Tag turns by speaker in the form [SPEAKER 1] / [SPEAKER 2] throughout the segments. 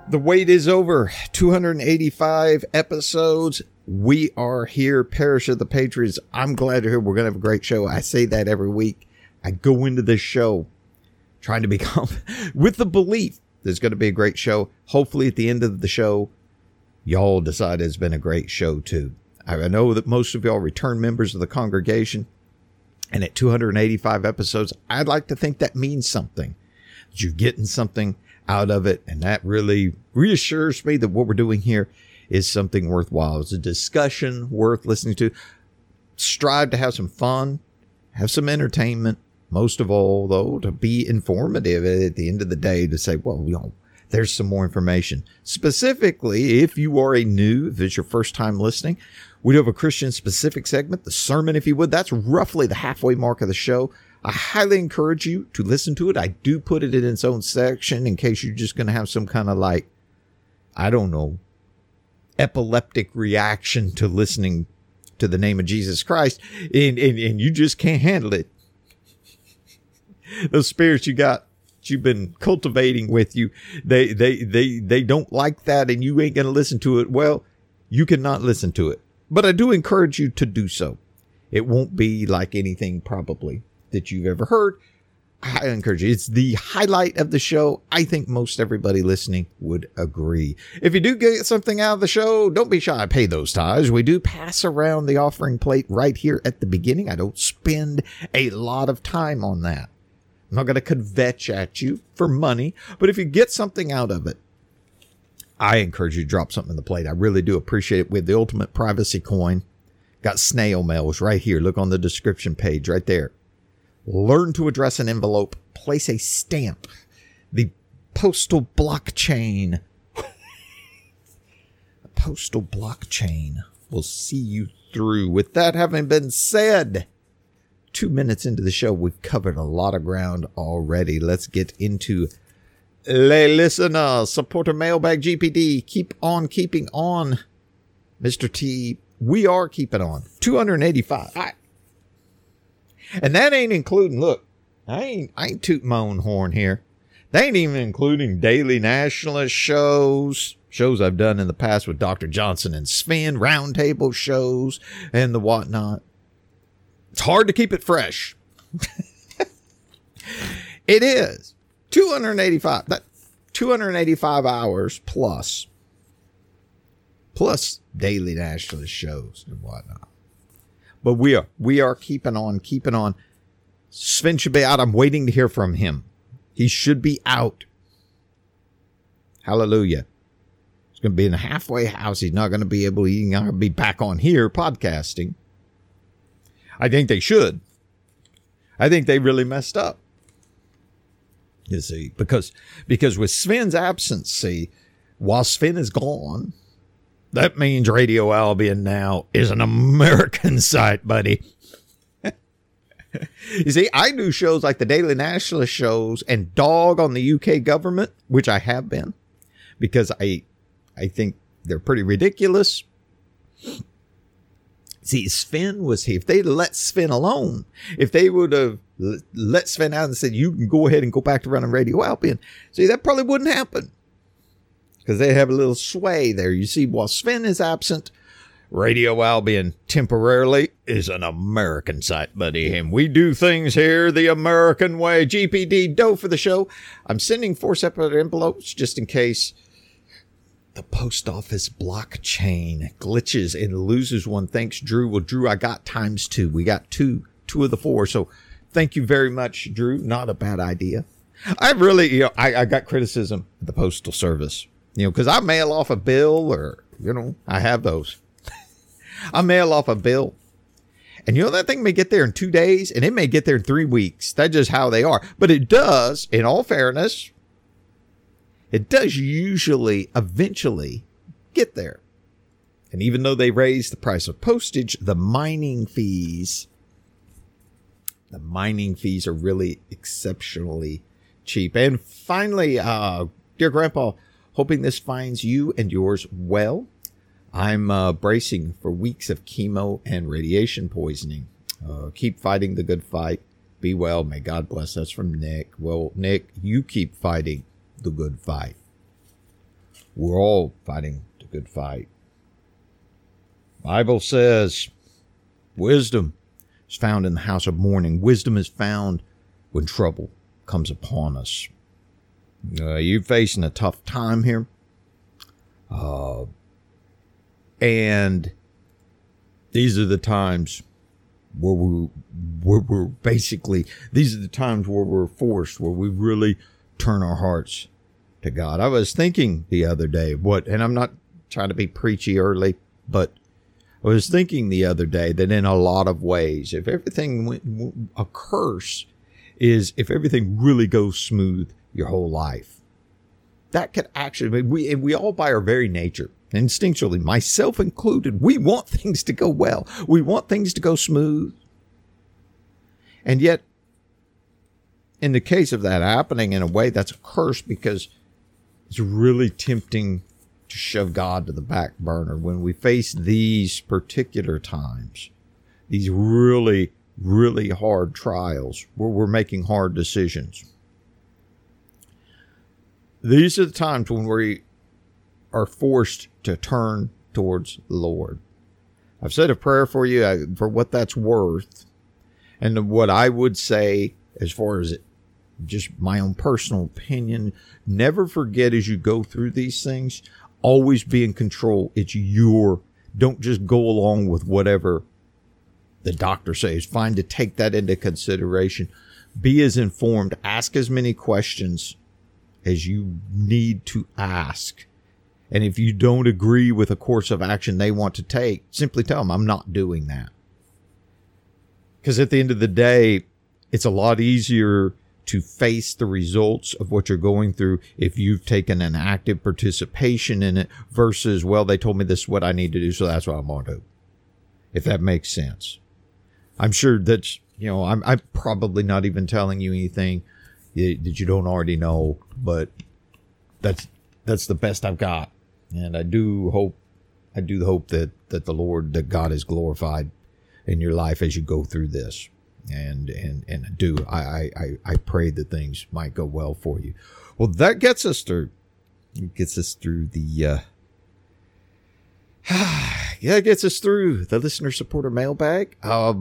[SPEAKER 1] The wait is over. 285 episodes. We are here, Parish of the Patriots. I'm glad you're here. We're going to have a great show. I say that every week. I go into this show trying to become with the belief there's going to be a great show. Hopefully at the end of the show, y'all decide it's been a great show too. I know that most of y'all are return members of the congregation. And at 285 episodes, I'd like to think that means something. That you're getting something out of it. And that really reassures me that what we're doing here is something worthwhile. It's a discussion worth listening to. Strive to have some fun, have some entertainment. Most of all, though, to be informative at the end of the day, to say, well, you know, there's some more information. Specifically, if you are if it's your first time listening, we do have a Christian specific segment, the sermon, if you would. That's roughly the halfway mark of the show. I highly encourage you to listen to it. I do put it in its own section in case you're just going to have some kind of epileptic reaction to listening to the name of Jesus Christ, and you just can't handle it. Those spirits you've been cultivating with you, they don't like that, and you ain't going to listen to it. Well, you cannot listen to it, but I do encourage you to do so. It won't be like anything probably that you've ever heard. I encourage you. It's the highlight of the show. I think most everybody listening would agree. If you do get something out of the show, don't be shy. Pay those tithes. We do pass around the offering plate right here at the beginning. I don't spend a lot of time on that. I'm not going to kvetch at you for money, but if you get something out of it, I encourage you to drop something in the plate. I really do appreciate it. We have the ultimate privacy coin. Got snail mails right here. Look on the description page right there. Learn to address an envelope. Place a stamp. The postal blockchain. The postal blockchain will see you through. With that having been said, 2 minutes into the show, we've covered a lot of ground already. Let's get into Les Listeners. Supporter Mailbag GPD. Keep on keeping on. Mr. T, we are keeping on. 285. And that ain't including, look, I ain't tooting my own horn here. They ain't even including daily nationalist shows I've done in the past with Dr. Johnson and Sven, roundtable shows and the whatnot. It's hard to keep it fresh. It is 285. That 285 hours plus daily nationalist shows and whatnot. But we are keeping on. Sven should be out. I'm waiting to hear from him. He should be out. Hallelujah. He's going to be in a halfway house. He's not going to be able to be back on here podcasting. I think they should. I think they really messed up. You see, because with Sven's absence, see, while Sven is gone, that means Radio Albion now is an American site, buddy. You see, I do shows like the Daily Nationalist shows and dog on the UK government, which I have been, because I think they're pretty ridiculous. See, Sven was here. If they let Sven alone, if they would have let Sven out and said, you can go ahead and go back to running Radio Albion, see, that probably wouldn't happen. Because they have a little sway there. You see, while Sven is absent, Radio Albion temporarily is an American site, buddy. And we do things here the American way. GPD, dough for the show. I'm sending 4 separate envelopes just in case the post office blockchain glitches and loses one. Thanks, Drew. Well, Drew, I got ×2. We got two of the 4. So thank you very much, Drew. Not a bad idea. I really, I got criticism of the Postal Service. Because I mail off a bill or, I have those. I mail off a bill. And that thing may get there in 2 days and it may get there in 3 weeks. That's just how they are. But it does, in all fairness, it does eventually get there. And even though they raise the price of postage, the mining fees are really exceptionally cheap. And finally, dear Grandpa, hoping this finds you and yours well. I'm bracing for weeks of chemo and radiation poisoning. Keep fighting the good fight. Be well. May God bless. That's from Nick. Well, Nick, you keep fighting the good fight. We're all fighting the good fight. Bible says wisdom is found in the house of mourning. Wisdom is found when trouble comes upon us. You're facing a tough time here. And these are the times where we're basically, these are the times where we're forced, where we really turn our hearts to God. I was thinking the other day, and I'm not trying to be preachy early, but I was thinking the other day that in a lot of ways, if everything a curse is if everything really goes smooth your whole life. That could actually, we all by our very nature, instinctually, myself included, we want things to go well. We want things to go smooth. And yet, in the case of that happening, in a way, that's a curse, because it's really tempting to shove God to the back burner when we face these particular times, these really, really hard trials where we're making hard decisions. These are the times when we are forced to turn towards the Lord. I've said a prayer for you for what that's worth. And what I would say, as far as just my own personal opinion, never forget as you go through these things, always be in control. It's don't just go along with whatever the doctor says. Find to take that into consideration. Be as informed. Ask as many questions as you need to ask. And if you don't agree with a course of action they want to take, simply tell them, I'm not doing that. Because at the end of the day, it's a lot easier to face the results of what you're going through if you've taken an active participation in it versus, well, they told me this is what I need to do, so that's what I'm going to do. If that makes sense. I'm sure that's, I'm probably not even telling you anything that you don't already know, but that's the best I've got. And I do hope that the Lord, that God is glorified in your life as you go through this. And I pray that things might go well for you. Well, that gets us through. It gets us through the it gets us through the listener supporter mailbag.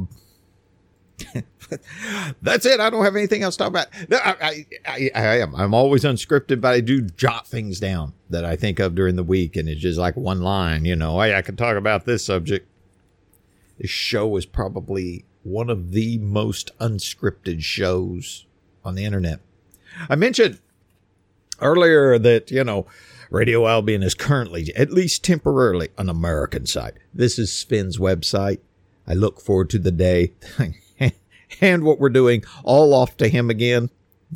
[SPEAKER 1] That's it. I don't have anything else to talk about. I'm always unscripted, but I do jot things down that I think of during the week, and it's just like one line, hey, I can talk about this subject. This show is probably one of the most unscripted shows on the internet. I mentioned earlier that, Radio Albion is currently, at least temporarily, an American site. This is Sven's website. I look forward to the day and what we're doing all off to him again.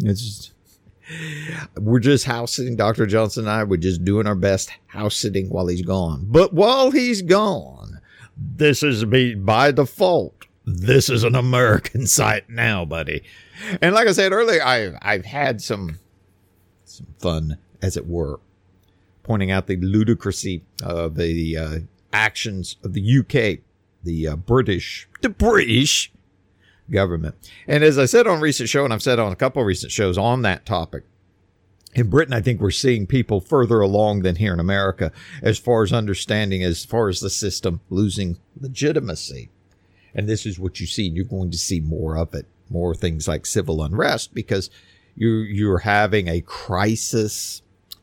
[SPEAKER 1] We're just house sitting. Dr. Johnson and I, we're just doing our best house sitting while he's gone. But while he's gone, this is by default. This is an American site now, buddy. And like I said earlier, I've had some fun, as it were, pointing out the ludicrousy of the actions of the UK, the British government. And as I said on a recent show, and I've said on a couple of recent shows on that topic, in Britain, I think we're seeing people further along than here in America as far as understanding, as far as the system losing legitimacy. And this is what you see. You're going to see more of it, more things like civil unrest, because you're having a crisis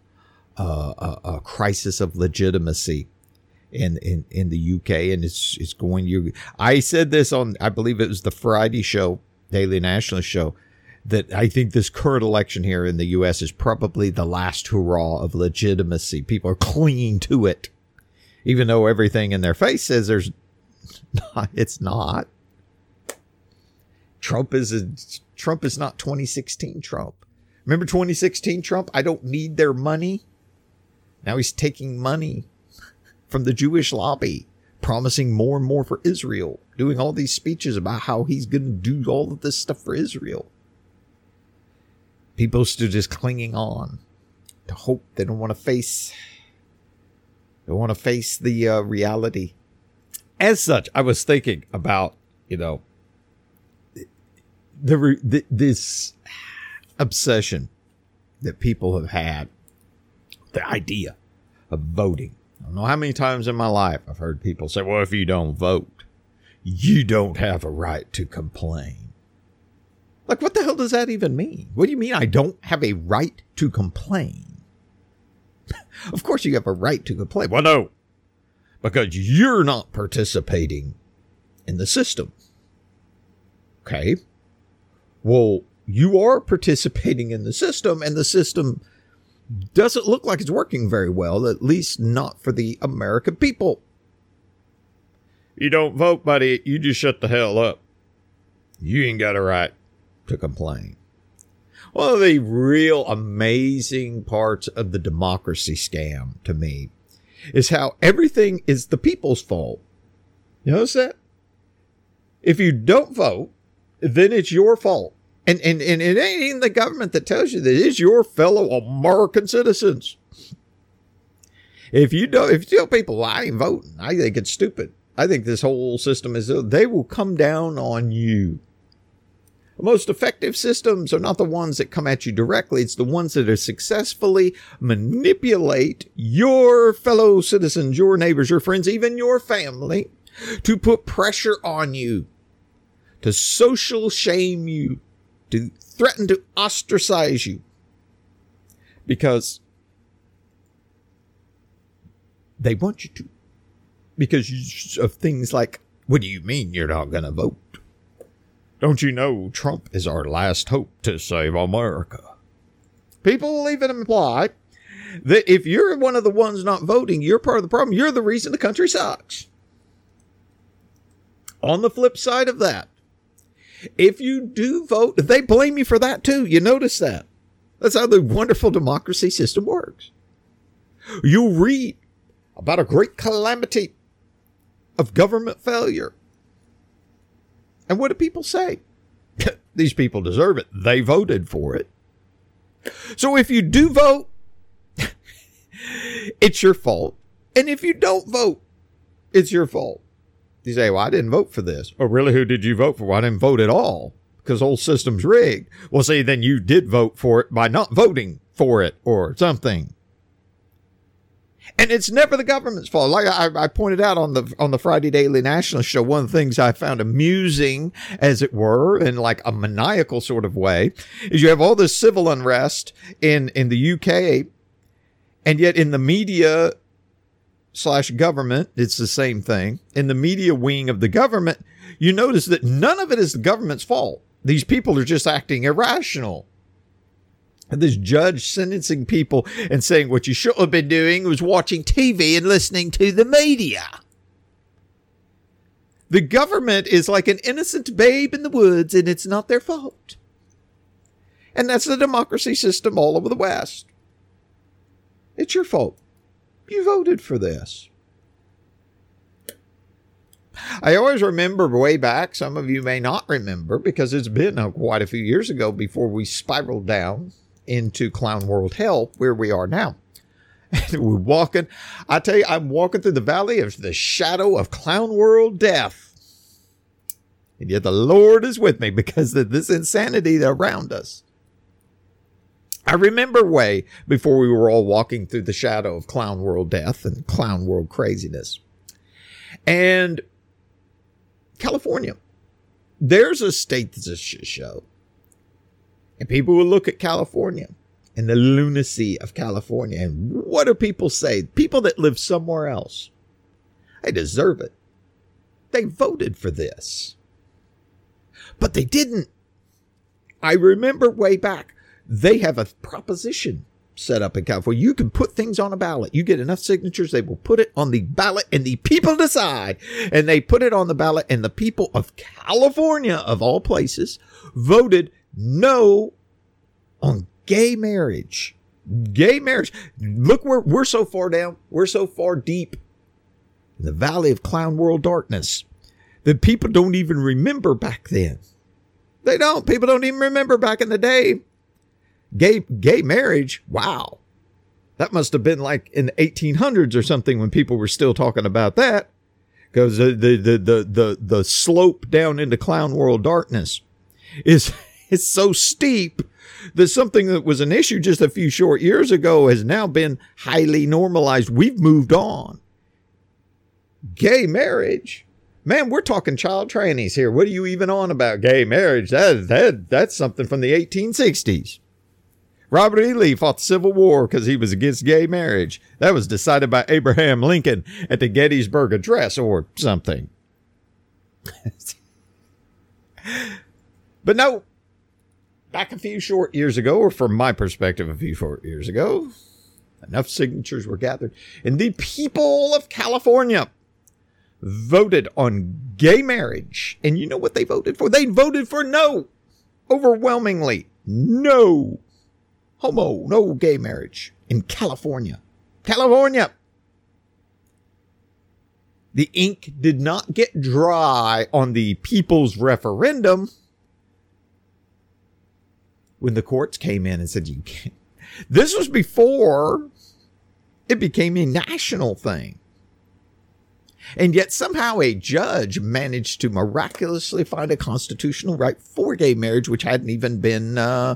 [SPEAKER 1] of legitimacy in the UK, and it's going. I said this on, I believe it was the Friday show, Daily Nationalist show, that I think this current election here in the U.S. is probably the last hurrah of legitimacy. People are clinging to it, even though everything in their face says there's not. It's not. Trump is not 2016 Trump. Remember 2016 Trump? I don't need their money. Now he's taking money from the Jewish lobby, promising more and more for Israel, doing all these speeches about how he's going to do all of this stuff for Israel. People still just clinging on to hope. They don't want to face the reality. As such, I was thinking about, this obsession that people have had, the idea of voting. I don't know how many times in my life I've heard people say, well, if you don't vote, you don't have a right to complain. Like, what the hell does that even mean? What do you mean I don't have a right to complain? Of course you have a right to complain. Well, no, because you're not participating in the system. Okay. Well, you are participating in the system, and the system doesn't look like it's working very well, at least not for the American people. You don't vote, buddy. You just shut the hell up. You ain't got a right to complain. One of the real amazing parts of the democracy scam to me is how everything is the people's fault. You notice that? If you don't vote, then it's your fault. And it ain't even the government that tells you that. It's your fellow American citizens. If you tell people, well, I ain't voting, I think it's stupid. I think this whole system they will come down on you. The most effective systems are not the ones that come at you directly. It's the ones that are successfully manipulate your fellow citizens, your neighbors, your friends, even your family, to put pressure on you, to social shame you, to threaten to ostracize you, because they want you to, because of things like, what do you mean you're not going to vote? Don't you know Trump is our last hope to save America? People will even imply that if you're one of the ones not voting, you're part of the problem. You're the reason the country sucks. On the flip side of that, if you do vote, they blame you for that too. You notice that. That's how the wonderful democracy system works. You'll read about a great calamity of government failure. And what do people say? These people deserve it. They voted for it. So if you do vote, it's your fault. And if you don't vote, it's your fault. You say, well, I didn't vote for this. Oh, really? Who did you vote for? Well, I didn't vote at all because the whole system's rigged. Well, see, then you did vote for it by not voting for it or something. And it's never the government's fault. Like I pointed out on the Friday Daily National Show, one of the things I found amusing, as it were, in like a maniacal sort of way, is you have all this civil unrest in the UK, and yet in the media / government, it's the same thing. In the media wing of the government, you notice that none of it is the government's fault. These people are just acting irrational. And this judge sentencing people and saying what you should have been doing was watching TV and listening to the media. The government is like an innocent babe in the woods, and it's not their fault. And that's the democracy system all over the West. It's your fault. You voted for this. I always remember way back, some of you may not remember because it's been quite a few years ago before we spiraled down into Clown World Hell, where we are now. And we're walking, I tell you, I'm walking through the valley of the shadow of Clown World Death. And yet the Lord is with me because of this insanity around us. I remember way before we were all walking through the shadow of Clown World Death and Clown World craziness. And California, there's a state that's a shit show. And people will look at California and the lunacy of California. And what do people say? People that live somewhere else, they deserve it. They voted for this. But they didn't. I remember way back, they have a proposition set up in California. You can put things on a ballot. You get enough signatures, they will put it on the ballot and the people decide. And they put it on the ballot, and the people of California, of all places, voted no on gay marriage. Gay marriage. Look, we're so far down. We're so far deep in the valley of Clown World darkness that people don't even remember back then. They don't. People don't even remember back in the day. Gay marriage. Wow. That must have been like in the 1800s or something when people were still talking about that. Because the slope down into Clown World darkness is is so steep that something that was an issue just a few short years ago has now been highly normalized. We've moved on. Gay marriage. Man, we're talking child trannies here. What are you even on about gay marriage? That's something from the 1860s. Robert E. Lee fought the Civil War because he was against gay marriage. That was decided by Abraham Lincoln at the Gettysburg Address or something. But no, back a few short years ago, or from my perspective, a few short years ago, enough signatures were gathered, and the people of California voted on gay marriage. And you know what they voted for? They voted for no. Overwhelmingly, no. No gay marriage in California. California. The ink did not get dry on the people's referendum when the courts came in and said, you can't. This was before it became a national thing. And yet somehow a judge managed to miraculously find a constitutional right for gay marriage, which hadn't even been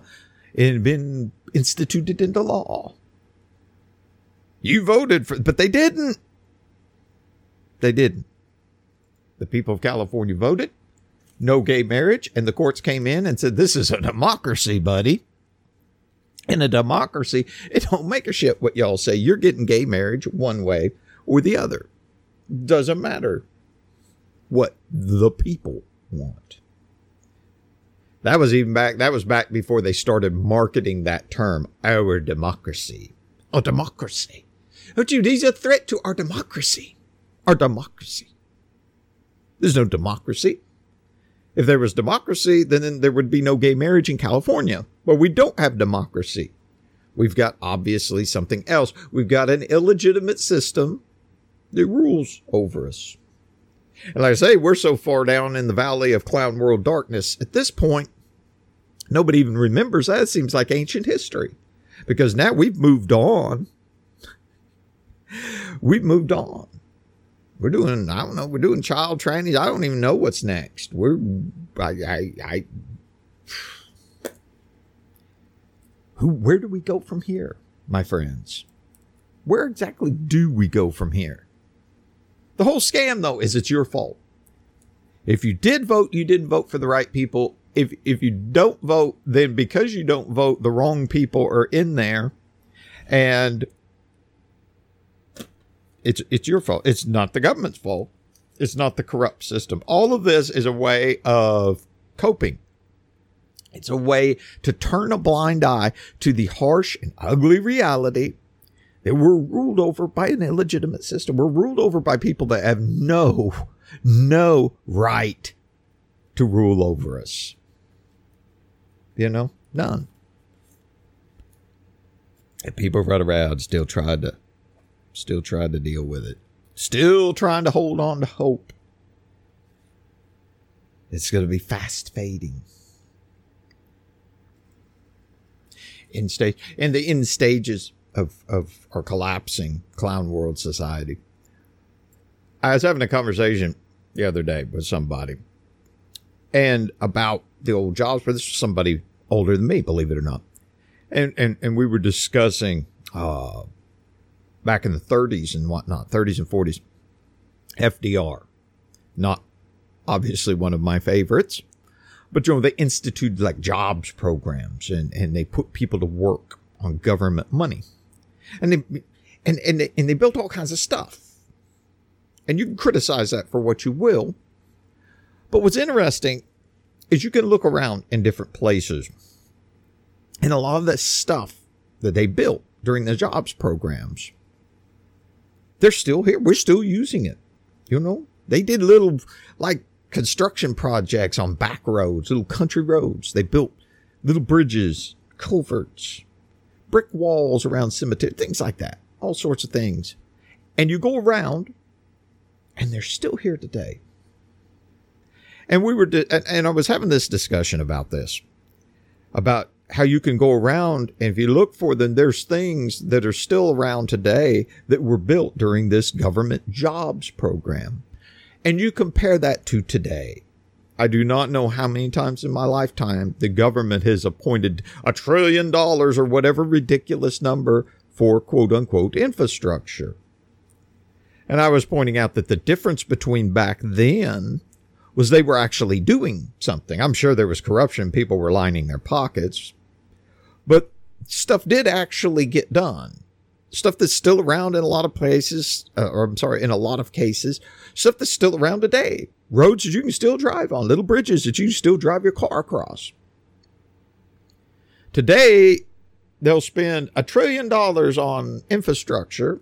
[SPEAKER 1] instituted into law. You voted for, but they didn't. They didn't. The people of California voted no gay marriage, and the courts came in and said, this is a democracy, buddy. In a democracy, it don't make a shit what y'all say. You're getting gay marriage one way or the other. Doesn't matter what the people want. That was back before they started marketing that term, our democracy. A democracy. Don't you? He's a threat to our democracy. Our democracy. There's no democracy. If there was democracy, then there would be no gay marriage in California. But we don't have democracy. We've got obviously something else. We've got an illegitimate system that rules over us. And like I say, we're so far down in the valley of clown world darkness. At this point, nobody even remembers that. It seems like ancient history. Because now we've moved on. We've moved on. We're doing, I don't know, we're doing child trannies. I don't even know what's next. Where do we go from here, my friends? Where exactly do we go from here? The whole scam, though, is it's your fault. If you did vote, you didn't vote for the right people. If you don't vote, then because you don't vote, the wrong people are in there. And it's your fault. It's not the government's fault. It's not the corrupt system. All of this is a way of coping. It's a way to turn a blind eye to the harsh and ugly reality that we're ruled over by an illegitimate system. We're ruled over by people that have no right to rule over us. You know, none. And people run around still trying to deal with it. Still trying to hold on to hope. It's going to be fast fading. In the end stages of our collapsing clown world society. I was having a conversation the other day with somebody and about the old jobs, but this was somebody older than me, believe it or not. And we were discussing back in the 30s and whatnot, 30s and 40s, FDR, not obviously one of my favorites, but you know, they instituted like jobs programs and they put people to work on government money, and they built all kinds of stuff. And you can criticize that for what you will, but what's interesting is you can look around in different places, and a lot of that stuff that they built during the jobs programs, they're still here. We're still using it. You know, they did little like construction projects on back roads, little country roads. They built little bridges, culverts, brick walls around cemeteries, things like that, all sorts of things. And you go around and they're still here today. And I was having this discussion about this, about how you can go around and if you look for them, there's things that are still around today that were built during this government jobs program. And you compare that to today. I do not know how many times in my lifetime the government has appointed $1 trillion or whatever ridiculous number for quote unquote infrastructure. And I was pointing out that the difference between back then was they were actually doing something. I'm sure there was corruption. People were lining their pockets. But stuff did actually get done. Stuff that's still around in a lot of places, in a lot of cases, stuff that's still around today. Roads that you can still drive on, little bridges that you can still drive your car across. Today, they'll spend $1 trillion on infrastructure,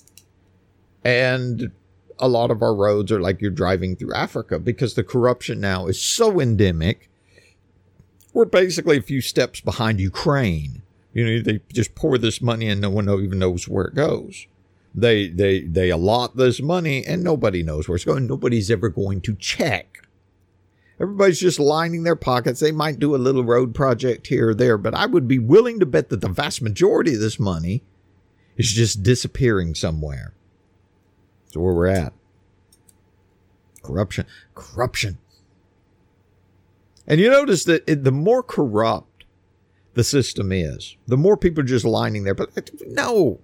[SPEAKER 1] and a lot of our roads are like you're driving through Africa because the corruption now is so endemic. We're basically a few steps behind Ukraine. You know, they just pour this money and no one even knows where it goes. They allot this money and nobody knows where it's going. Nobody's ever going to check. Everybody's just lining their pockets. They might do a little road project here or there, but I would be willing to bet that the vast majority of this money is just disappearing somewhere. That's where we're at. Corruption. And you notice that the more corrupt the system is, the more people are just lining there. But no,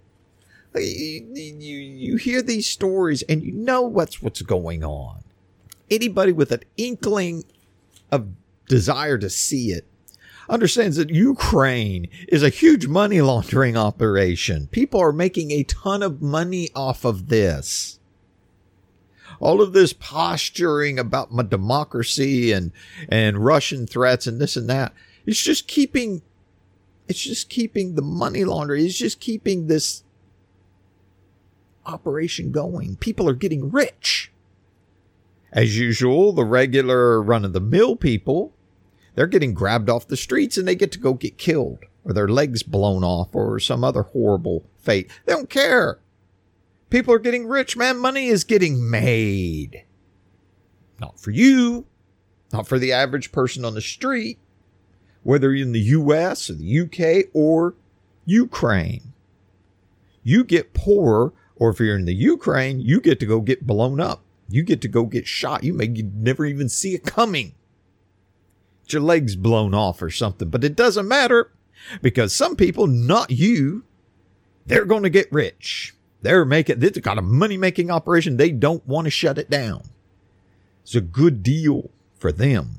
[SPEAKER 1] you hear these stories and you know what's going on. Anybody with an inkling of desire to see it understands that Ukraine is a huge money laundering operation. People are making a ton of money off of this. All of this posturing about my democracy and Russian threats and this and that. It's just keeping the money laundering. It's just keeping this operation going. People are getting rich. As usual, the regular run-of-the-mill people, they're getting grabbed off the streets and they get to go get killed or their legs blown off or some other horrible fate. They don't care. People are getting rich, man. Money is getting made. Not for you. Not for the average person on the street. Whether you're in the U.S. or the UK or Ukraine. You get poorer, or if you're in the Ukraine, you get to go get blown up. You get to go get shot. You may never even see it coming. Get your legs blown off or something. But it doesn't matter because some people, not you, they're going to get rich. They've got a money-making operation. They don't want to shut it down. It's a good deal for them.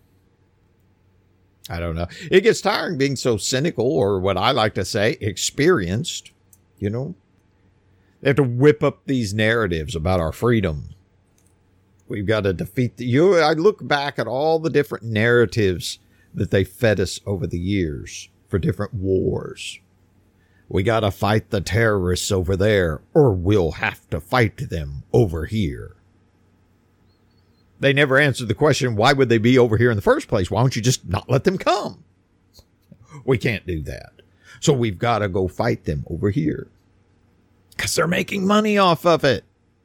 [SPEAKER 1] I don't know. It gets tiring being so cynical, or what I like to say, experienced. You know, they have to whip up these narratives about our freedom. We've got to defeat I look back at all the different narratives that they fed us over the years for different wars. We got to fight the terrorists over there, or we'll have to fight them over here. They never answered the question, why would they be over here in the first place? Why don't you just not let them come? We can't do that. So we've got to go fight them over here. Because they're making money off of it.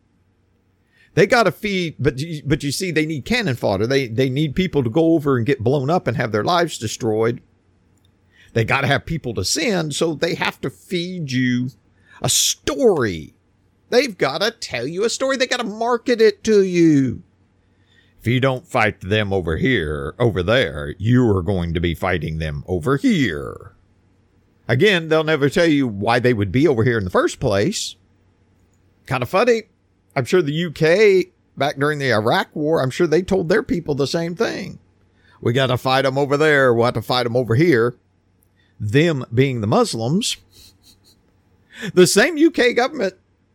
[SPEAKER 1] They got to feed, but you see, they need cannon fodder. They need people to go over and get blown up and have their lives destroyed. They got to have people to send, so they have to feed you a story. They've got to tell you a story. They got to market it to you. If you don't fight them over there, you are going to be fighting them over here. Again, they'll never tell you why they would be over here in the first place. Kind of funny. I'm sure the UK, back during the Iraq War, I'm sure they told their people the same thing. We got to fight them over there. We'll have to fight them over here. Them being the Muslims. The same UK government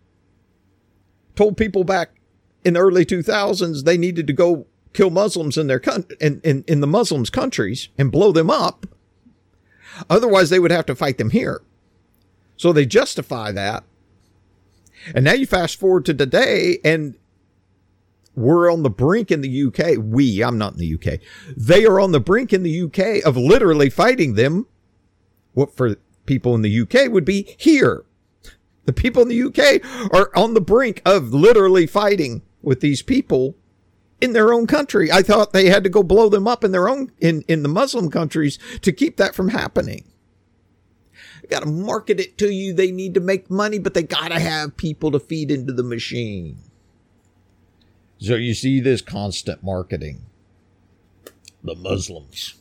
[SPEAKER 1] told people back in the early 2000s they needed to go kill Muslims in their in the Muslims' countries and blow them up. Otherwise, they would have to fight them here. So they justify that. And now you fast forward to today, and we're on the brink in the UK. I'm not in the UK. They are on the brink in the UK of literally fighting them. What for people in the UK would be here. The people in the UK are on the brink of literally fighting with these people in their own country. I thought they had to go blow them up in their own, in the Muslim countries to keep that from happening. They got to market it to you. They need to make money, but they got to have people to feed into the machine. So you see this constant marketing. The Muslims.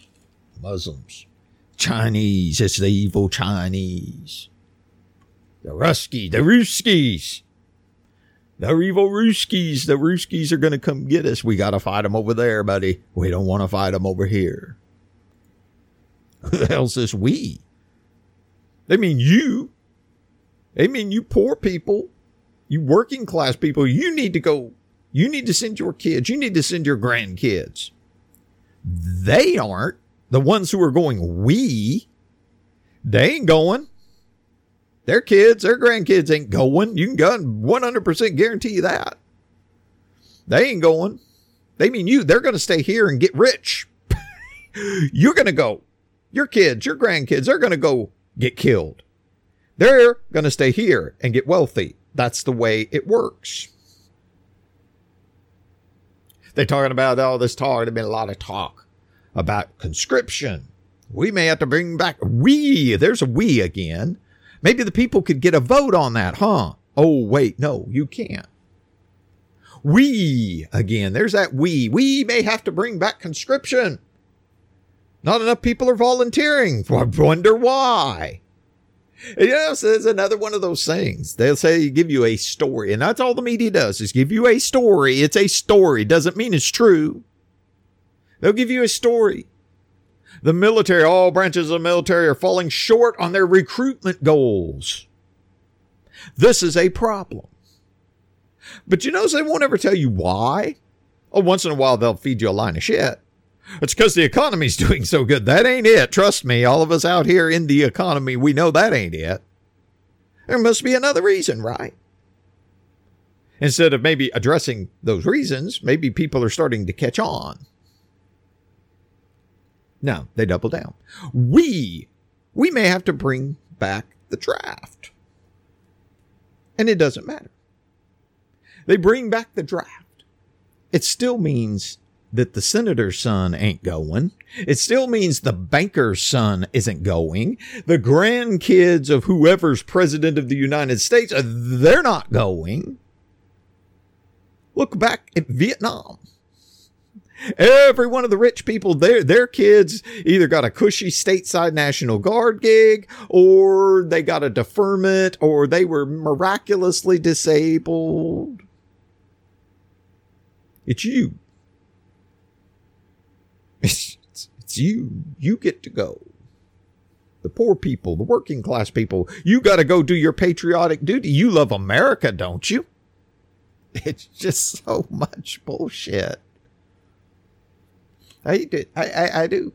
[SPEAKER 1] Chinese. It's the evil Chinese. The Ruskies. They're evil Ruskies. The Ruskies are going to come get us. We got to fight them over there, buddy. We don't want to fight them over here. Who the hell's this we? They mean you. They mean you poor people. You working class people. You need to go. You need to send your kids. You need to send your grandkids. They aren't. The ones who are going we. They ain't going. Their kids, their grandkids ain't going. You can 100% guarantee you that. They ain't going. They mean you. They're going to stay here and get rich. You're going to go. Your kids, your grandkids, they're going to go get killed. They're going to stay here and get wealthy. That's the way it works. They're talking about all this talk. There's been a lot of talk about conscription. We may have to bring back we. There's a we again. Maybe the people could get a vote on that, huh? Oh, wait, no, you can't. We, again, there's that we. We may have to bring back conscription. Not enough people are volunteering. I wonder why. And, so there's another one of those things. They'll say, give you a story. And that's all the media does, is give you a story. It's a story. Doesn't mean it's true. They'll give you a story. The military, all branches of the military are falling short on their recruitment goals. This is a problem. But you notice they won't ever tell you why. Oh, once in a while they'll feed you a line of shit. It's because the economy's doing so good. That ain't it. Trust me, all of us out here in the economy, we know that ain't it. There must be another reason, right? Instead of maybe addressing those reasons, maybe people are starting to catch on. No, they double down. We may have to bring back the draft. And it doesn't matter. They bring back the draft. It still means that the senator's son ain't going. It still means the banker's son isn't going. The grandkids of whoever's president of the United States, they're not going. Look back at Vietnam. Every one of the rich people, their kids either got a cushy stateside National Guard gig, or they got a deferment, or they were miraculously disabled. It's you. It's you. You get to go. The poor people, the working class people, you got to go do your patriotic duty. You love America, don't you? It's just so much bullshit. I do.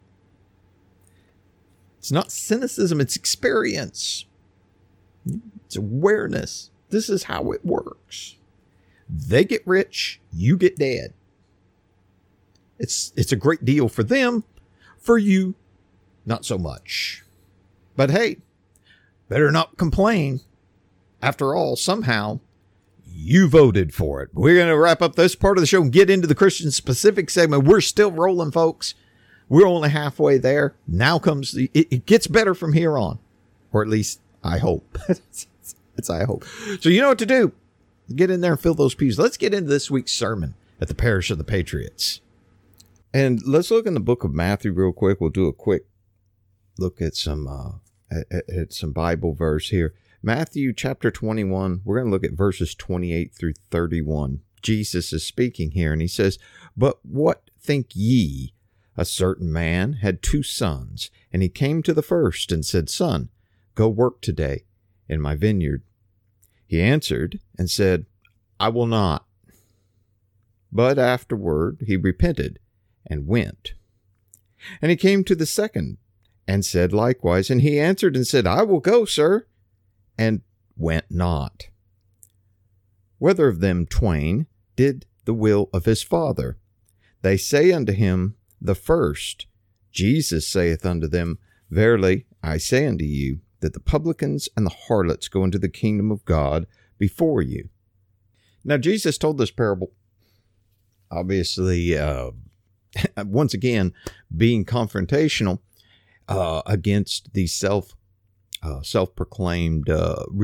[SPEAKER 1] It's not cynicism, it's experience. It's awareness. This is how it works. They get rich, you get dead. It's a great deal for them. For you, not so much. But hey, better not complain. After all, somehow, you voted for it. We're going to wrap up this part of the show and get into the Christian specific segment. We're still rolling, folks. We're only halfway there. Now comes it gets better from here on. Or at least I hope. It's I hope. So you know what to do. Get in there and fill those pews. Let's get into this week's sermon at the Parish of the Patriots. And let's look in the book of Matthew real quick. We'll do a quick look at some Bible verse here. Matthew chapter 21, we're going to look at verses 28 through 31. Jesus is speaking here, and he says, "But what think ye? A certain man had 2 sons, and he came to the first and said, Son, go work today in my vineyard. He answered and said, I will not. But afterward he repented and went. And he came to the second and said likewise, and he answered and said, I will go, sir, and went not. Whether of them twain did the will of his father? They say unto him, the first. Jesus saith unto them, Verily I say unto you, that the publicans and the harlots go into the kingdom of God before you." Now, Jesus told this parable, obviously, once again, being confrontational against these self-proclaimed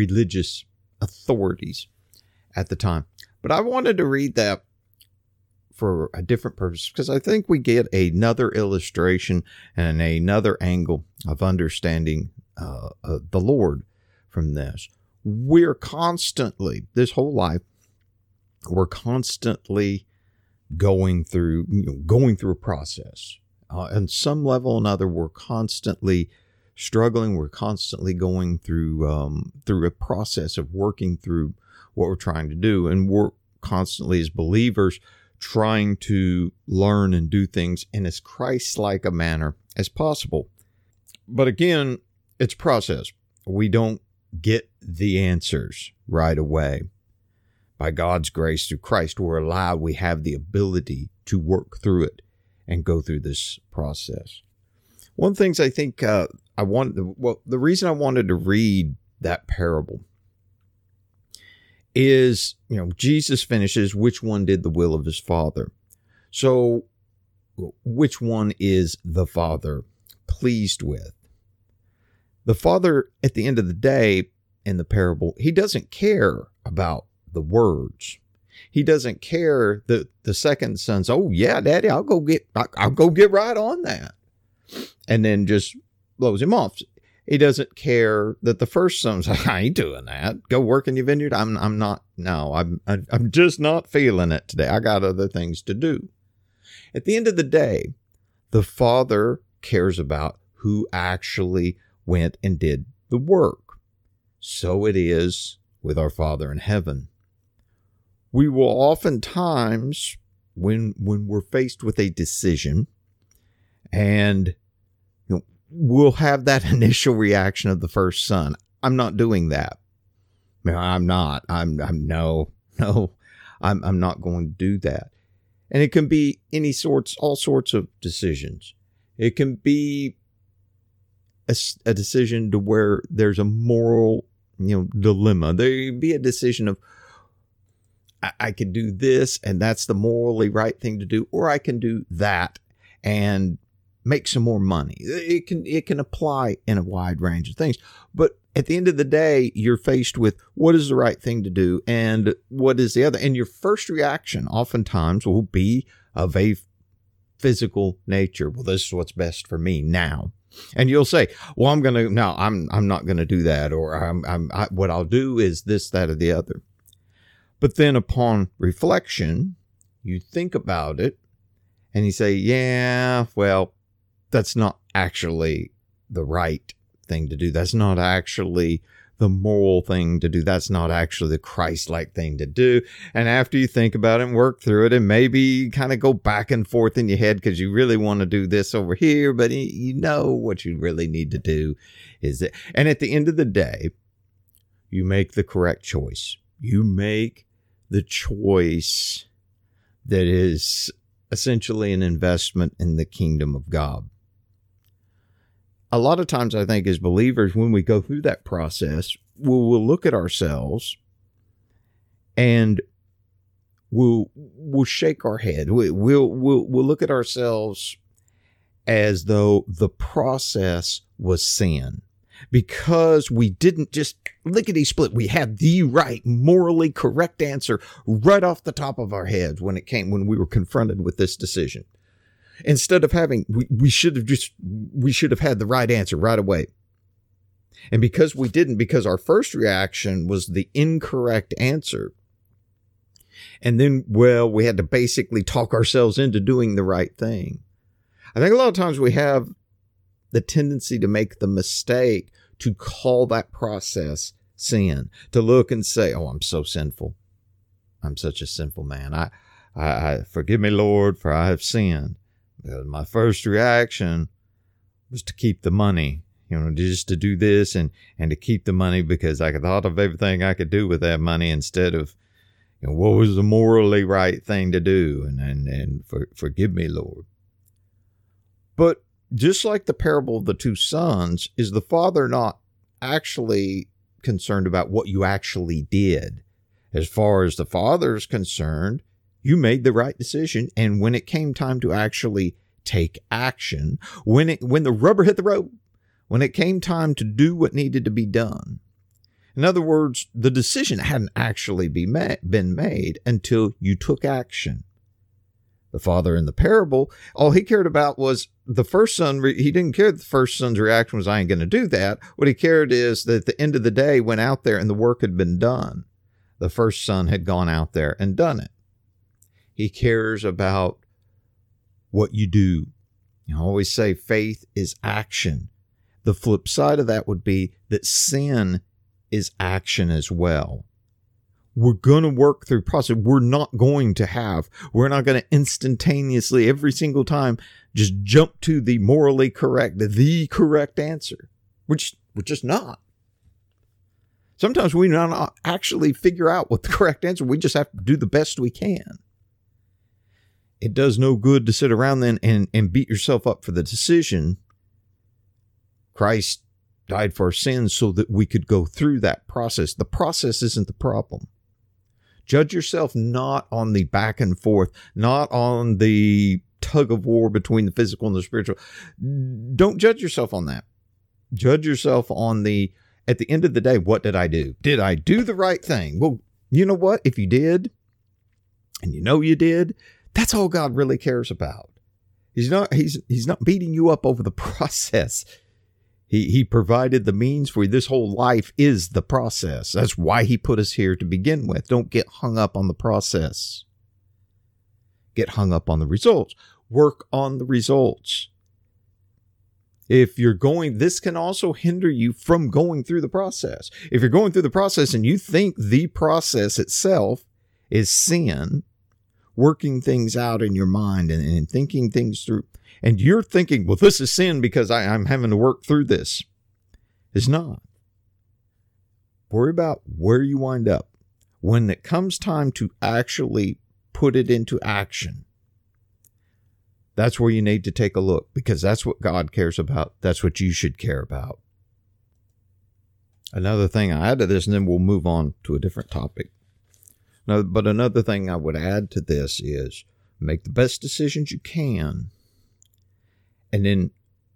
[SPEAKER 1] religious authorities at the time. But I wanted to read that for a different purpose, because I think we get another illustration and another angle of understanding the Lord from this. We're constantly, this whole life, we're constantly going through a process. On some level or another, we're constantly struggling. We're constantly going through a process of working through what we're trying to do. And we're constantly, as believers, trying to learn and do things in as Christ-like a manner as possible. But again, it's a process. We don't get the answers right away. By God's grace through Christ, we have the ability to work through it and go through this process. One of the things I think the reason I wanted to read that parable is, Jesus finishes, which one did the will of his Father? So which one is the Father pleased with? The Father, at the end of the day, in the parable, he doesn't care about the words. He doesn't care that the second son's, oh yeah, Daddy, I'll go get right on that, and then just blows him off. He doesn't care that the first son's, I ain't doing that. Go work in your vineyard. I'm just not feeling it today. I got other things to do. At the end of the day, the Father cares about who actually went and did the work. So it is with our Father in heaven. We will oftentimes, when we're faced with a decision, and we'll have that initial reaction of the first son. I'm not doing that. No, I'm not. I'm not going to do that. And it can be all sorts of decisions. It can be a decision to where there's a moral, dilemma. There can be a decision of, I could do this and that's the morally right thing to do, or I can do that and make some more money. It can apply in a wide range of things. But at the end of the day, you're faced with what is the right thing to do and what is the other. And your first reaction oftentimes will be of a physical nature. Well, this is what's best for me now. And you'll say, well, I'm not going to do that. Or what I'll do is this, that, or the other. But then upon reflection, you think about it and you say, yeah, well, that's not actually the right thing to do. That's not actually the moral thing to do. That's not actually the Christ-like thing to do. And after you think about it and work through it and maybe kind of go back and forth in your head because you really want to do this over here, but you know what you really need to do is it. And at the end of the day, you make the correct choice. You make the choice that is essentially an investment in the kingdom of God. A lot of times I think as believers, when we go through that process, we'll look at ourselves and we'll shake our head. We'll look at ourselves as though the process was sin. Because we didn't just lickety-split. We had the right, morally correct answer right off the top of our heads when we were confronted with this decision. Instead of we should have had the right answer right away. And because we didn't, because our first reaction was the incorrect answer. And then, we had to basically talk ourselves into doing the right thing. I think a lot of times we have the tendency to make the mistake to call that process sin, to look and say, oh, I'm so sinful. I'm such a sinful man. I forgive me, Lord, for I have sinned. Because my first reaction was to keep the money, just to do this and to keep the money because I thought of everything I could do with that money instead of, what was the morally right thing to do? And forgive me, Lord. But just like the parable of the two sons, is the Father not actually concerned about what you actually did? As far as the Father is concerned, you made the right decision. And when it came time to actually take action, when the rubber hit the road, when it came time to do what needed to be done. In other words, the decision hadn't actually been made until you took action. The father in the parable, all he cared about was the first son. He didn't care that the first son's reaction was, I ain't going to do that. What he cared is that at the end of the day, went out there and the work had been done. The first son had gone out there and done it. He cares about what you do. I always say faith is action. The flip side of that would be that sin is action as well. We're going to work through process. We're not going to instantaneously every single time just jump to the morally correct, the correct answer. We're just not. Sometimes we not actually figure out what the correct answer. We just have to do the best we can. It does no good to sit around then and beat yourself up for the decision. Christ died for our sins so that we could go through that process. The process isn't the problem. Judge yourself not on the back and forth, not on the tug of war between the physical and the spiritual. Don't judge yourself on that. Judge yourself on at the end of the day, what did I do? Did I do the right thing? Well, you know what? If you did, and you know you did, that's all God really cares about. He's not beating you up over the process. He provided the means for you. This whole life is the process. That's why he put us here to begin with. Don't get hung up on the process. Get hung up on the results. Work on the results. If you're this can also hinder you from going through the process. If you're going through the process and you think the process itself is sin, working things out in your mind and thinking things through, and you're thinking, well, this is sin because I'm having to work through this. It's not. Worry about where you wind up. When it comes time to actually put it into action, that's where you need to take a look, because that's what God cares about. That's what you should care about. Another thing I add to this, and then we'll move on to a different topic. No, but another thing I would add to this is make the best decisions you can and then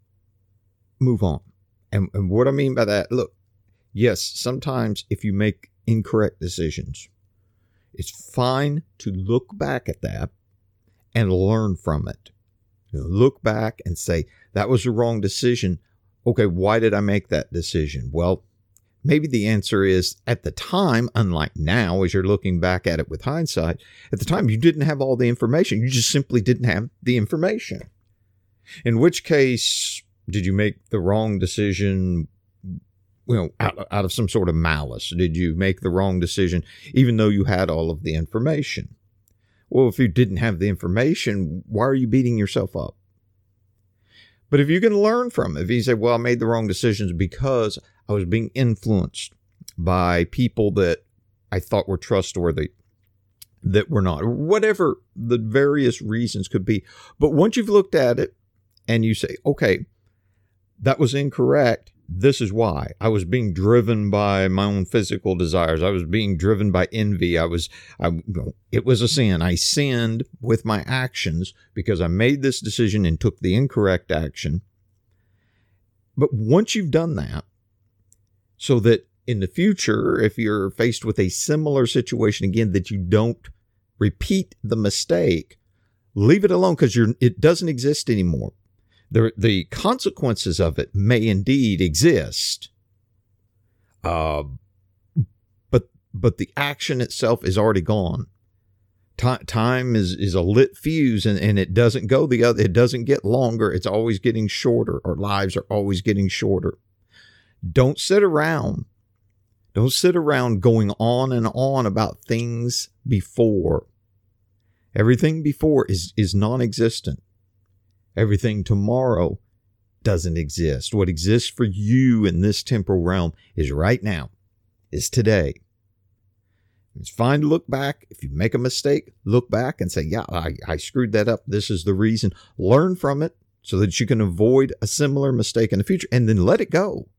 [SPEAKER 1] move on. And what I mean by that, look, yes, sometimes if you make incorrect decisions, it's fine to look back at that and learn from it. Look back and say, that was a wrong decision. Okay, why did I make that decision? Well, maybe the answer is at the time, unlike now, as you're looking back at it with hindsight, at the time you didn't have all the information. You just simply didn't have the information. In which case, did you make the wrong decision, out of some sort of malice? Did you make the wrong decision even though you had all of the information? Well, if you didn't have the information, why are you beating yourself up? But if you can learn from it, if you say, well, I made the wrong decisions because I was being influenced by people that I thought were trustworthy, that were not, whatever the various reasons could be. But once you've looked at it and you say, okay, that was incorrect. This is why. I was being driven by my own physical desires. I was being driven by envy. It was a sin. I sinned with my actions because I made this decision and took the incorrect action. But once you've done that, so that in the future, if you're faced with a similar situation again, that you don't repeat the mistake, leave it alone, because it doesn't exist anymore. The consequences of it may indeed exist, but the action itself is already gone. Time is a lit fuse, and it doesn't go it doesn't get longer. It's always getting shorter. Our lives are always getting shorter. Don't sit around going on and on about things before. Everything before is non-existent. Everything tomorrow doesn't exist. What exists for you in this temporal realm is right now, is today. It's fine to look back. If you make a mistake, look back and say, yeah, I screwed that up. This is the reason. Learn from it so that you can avoid a similar mistake in the future, and then let it go.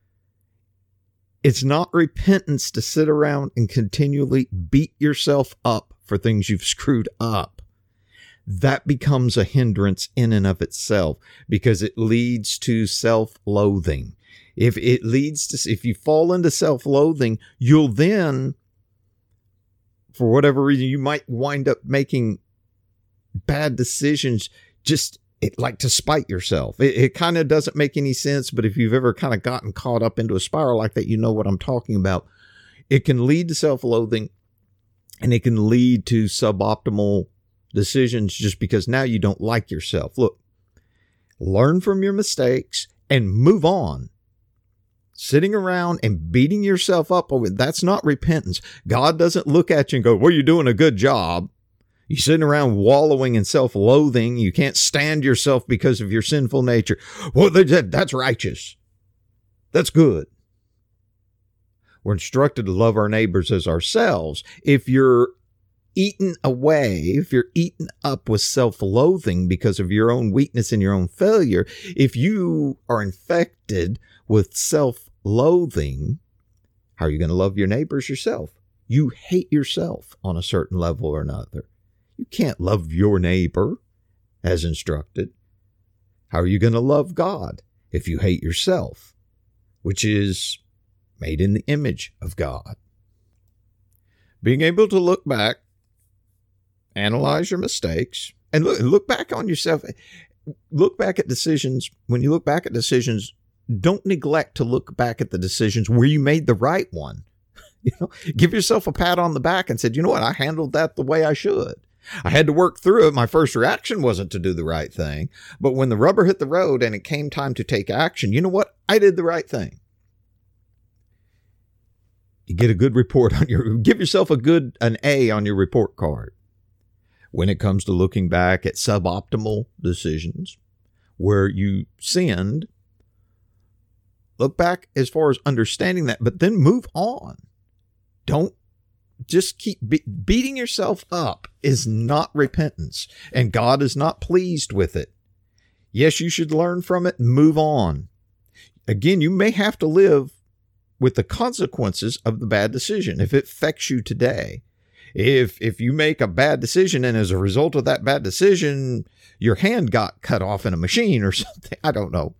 [SPEAKER 1] It's not repentance to sit around and continually beat yourself up for things you've screwed up. That becomes a hindrance in and of itself, because it leads to self-loathing. If you fall into self-loathing, you'll then, for whatever reason, you might wind up making bad decisions just like to spite yourself. It kind of doesn't make any sense, but if you've ever kind of gotten caught up into a spiral like that, you know what I'm talking about. It can lead to self-loathing, and it can lead to suboptimal decisions just because now you don't like yourself. Look, learn from your mistakes and move on. Sitting around and beating yourself up over it, that's not repentance. God doesn't look at you and go, well, you're doing a good job. You're sitting around wallowing in self-loathing. You can't stand yourself because of your sinful nature. Well, that's righteous. That's good. We're instructed to love our neighbors as ourselves. If you're eaten away, if you're eaten up with self-loathing because of your own weakness and your own failure, if you are infected with self-loathing, how are you going to love your neighbors yourself? You hate yourself on a certain level or another. You can't love your neighbor as instructed. How are you going to love God if you hate yourself, which is made in the image of God? Being able to look back, analyze your mistakes, and look back on yourself. Look back at decisions. When you look back at decisions, don't neglect to look back at the decisions where you made the right one. Give yourself a pat on the back and said, you know what? I handled that the way I should. I had to work through it. My first reaction wasn't to do the right thing. But when the rubber hit the road and it came time to take action, you know what? I did the right thing. You get a good report on give yourself an A on your report card. When it comes to looking back at suboptimal decisions where you sinned, look back as far as understanding that, but then move on. Don't just keep beating yourself up is not repentance, and God is not pleased with it. Yes, you should learn from it and move on. Again, you may have to live with the consequences of the bad decision if it affects you today. If you make a bad decision and as a result of that bad decision, your hand got cut off in a machine or something, I don't know.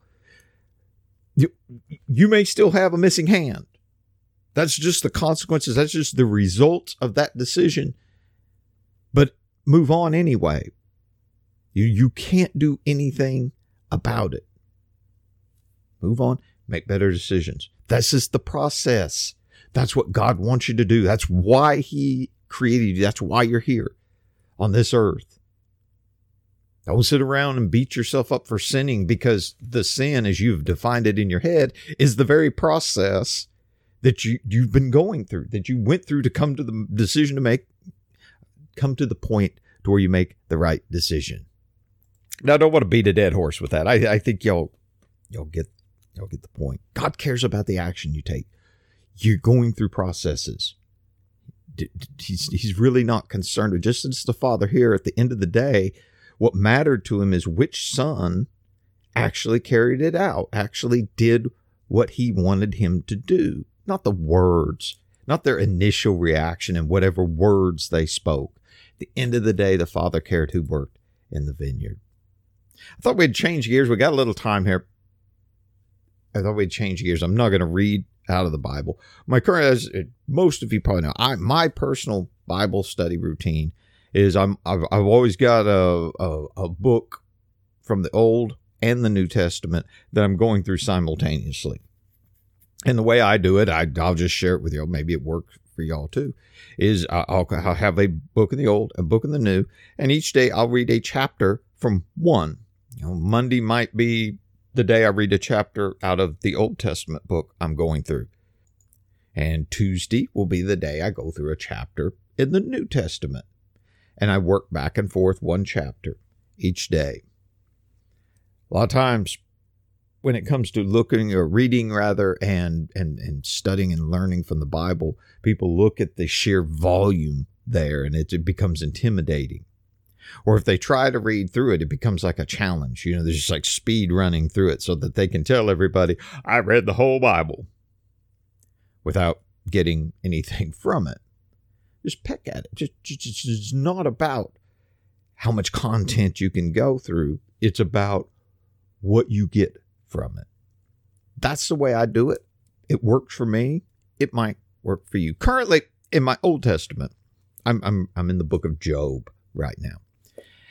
[SPEAKER 1] You may still have a missing hand. That's just the consequences. That's just the result of that decision. But move on anyway. You can't do anything about it. Move on, make better decisions. This is the process. That's what God wants you to do. That's why He created you. That's why you're here on this earth. Don't sit around and beat yourself up for sinning, because the sin, as you've defined it in your head, is the very process that you've been going through, that you went through to come to the decision to come to the point to where you make the right decision. Now, I don't want to beat a dead horse with that. I think y'all get the point. God cares about the action you take. You're going through processes. He's really not concerned with, just as the Father here at the end of the day, what mattered to Him is which son actually carried it out, actually did what He wanted him to do. Not the words, not their initial reaction and whatever words they spoke. At the end of the day, the Father cared who worked in the vineyard. I thought we'd change gears. We got a little time here. I thought we'd change gears. I'm not going to read out of the Bible. My current, as most of you probably know, my personal Bible study routine is I've always got a book from the Old and the New Testament that I'm going through simultaneously. And the way I do it, I'll just share it with you. Maybe it works for y'all too, is I'll have a book in the Old, a book in the New, and each day I'll read a chapter from one. Monday might be the day I read a chapter out of the Old Testament book I'm going through. And Tuesday will be the day I go through a chapter in the New Testament. And I work back and forth one chapter each day. A lot of times when it comes to looking or reading rather and studying and learning from the Bible, people look at the sheer volume there and it becomes intimidating. Or if they try to read through it, it becomes like a challenge. There's just like speed running through it so that they can tell everybody, I read the whole Bible, without getting anything from it. Just peck at it. It's not about how much content you can go through. It's about what you get from it. That's the way I do it. It works for me. It might work for you. Currently, in my Old Testament, I'm in the book of Job right now.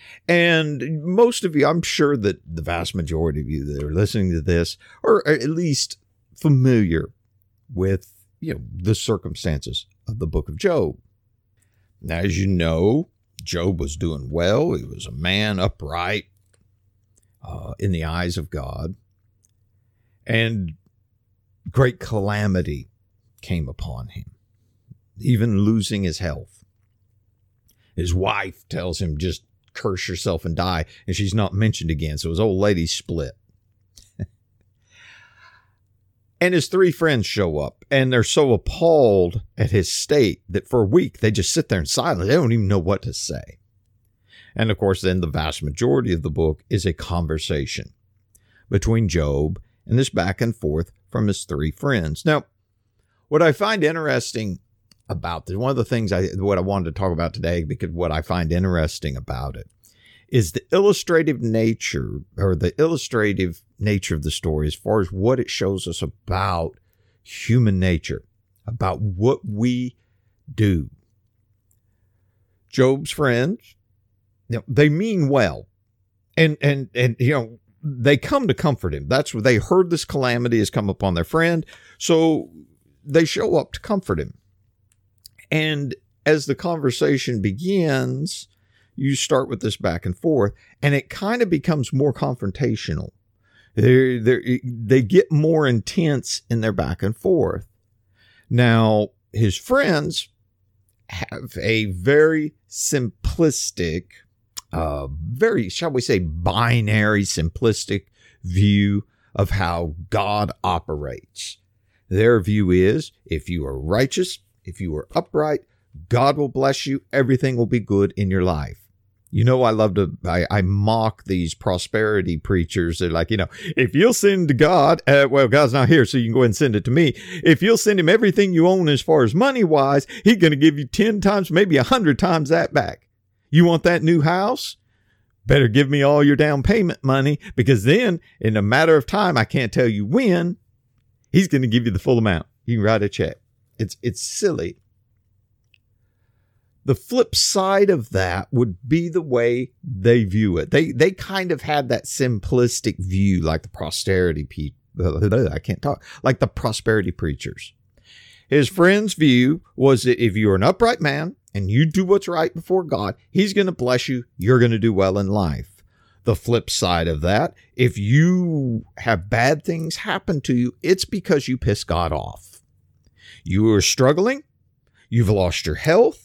[SPEAKER 1] And most of you, I'm sure that the vast majority of you that are listening to this are at least familiar with, the circumstances of the book of Job. Now, as you know, Job was doing well. He was a man upright in the eyes of God. And great calamity came upon him, even losing his health. His wife tells him, just curse yourself and die, and she's not mentioned again. So his old lady split. And his three friends show up, and they're so appalled at his state that for a week they just sit there in silence. They don't even know what to say. And of course, then the vast majority of the book is a conversation between Job and this back and forth from his three friends. Now, what I find interesting about this, one of the things what I wanted to talk about today, because what I find interesting about it is the illustrative nature of the story as far as what it shows us about human nature, about what we do. Job's friends, they mean well, and they come to comfort him. That's what they heard. This calamity has come upon their friend, so they show up to comfort him. And as the conversation begins, you start with this back and forth, and it kind of becomes more confrontational. They get more intense in their back and forth. Now, his friends have a very simplistic, very, shall we say, binary, simplistic view of how God operates. Their view is, if you are righteous, if you are upright, God will bless you. Everything will be good in your life. I mock these prosperity preachers. They're like, if you'll send to God, God's not here, so you can go ahead and send it to me. If you'll send him everything you own as far as money wise, he's going to give you 10 times, maybe 100 times that back. You want that new house? Better give me all your down payment money, because then in a matter of time, I can't tell you when, he's going to give you the full amount. You can write a check. It's silly. The flip side of that would be the way they view it. They kind of had that simplistic view, like the like the prosperity preachers. His friend's view was that if you're an upright man and you do what's right before God, he's going to bless you. You're going to do well in life. The flip side of that, if you have bad things happen to you, it's because you piss God off. You are struggling. You've lost your health.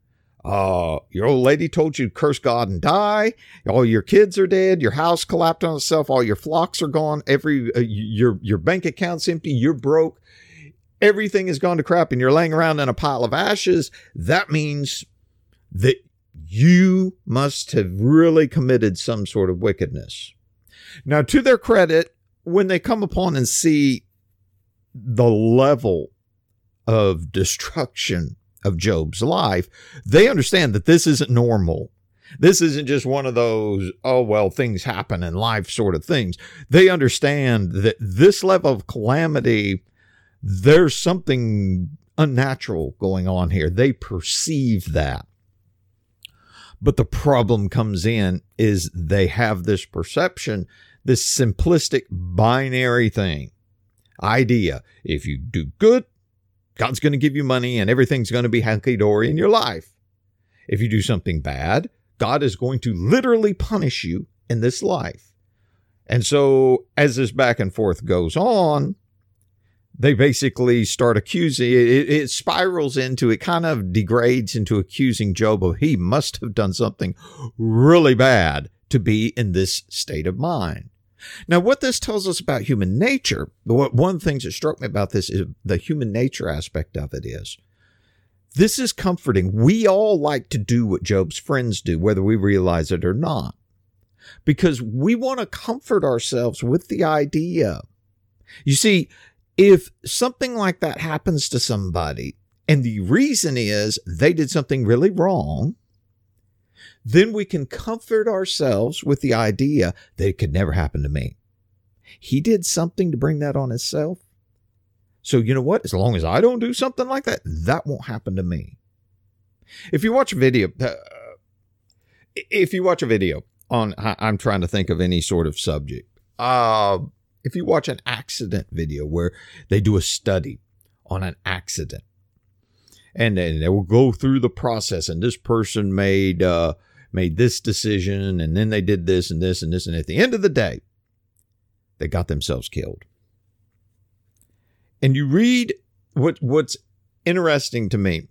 [SPEAKER 1] Your old lady told you to curse God and die. All your kids are dead. Your house collapsed on itself. All your flocks are gone. Your bank account's empty. You're broke. Everything has gone to crap, and you're laying around in a pile of ashes. That means that you must have really committed some sort of wickedness. Now, to their credit, when they come upon and see the level of destruction of Job's life, they understand that this isn't normal. This isn't just one of those, things happen in life sort of things. They understand that this level of calamity, there's something unnatural going on here. They perceive that. But the problem comes in is they have this perception, this simplistic binary idea. If you do good, God's going to give you money and everything's going to be hunky-dory in your life. If you do something bad, God is going to literally punish you in this life. And so as this back and forth goes on, they basically start accusing, it spirals into, it kind of degrades into accusing Job of he must have done something really bad to be in this state of mind. Now, what this tells us about human nature, one of the things that struck me about this is the human nature aspect of it is, this is comforting. We all like to do what Job's friends do, whether we realize it or not, because we want to comfort ourselves with the idea. You see, if something like that happens to somebody, and the reason is they did something really wrong, then we can comfort ourselves with the idea that it could never happen to me. He did something to bring that on himself. So you know what? As long as I don't do something like that, that won't happen to me. If you watch a video, If you watch a video on, I'm trying to think of any sort of subject. If you watch an accident video where they do a study on an accident, and then they will go through the process, and this person made this decision, and then they did this and this and this, and at the end of the day, they got themselves killed. And you read what's interesting to me,